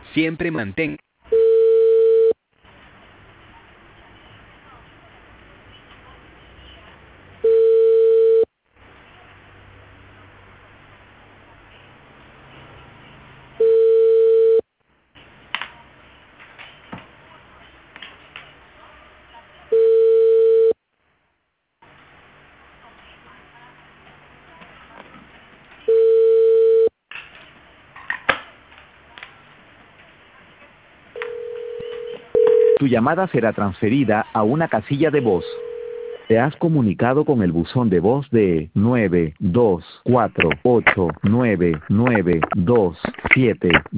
Siempre mantén. Tu llamada será transferida a una casilla de voz. Te has comunicado con el buzón de voz de 924899277.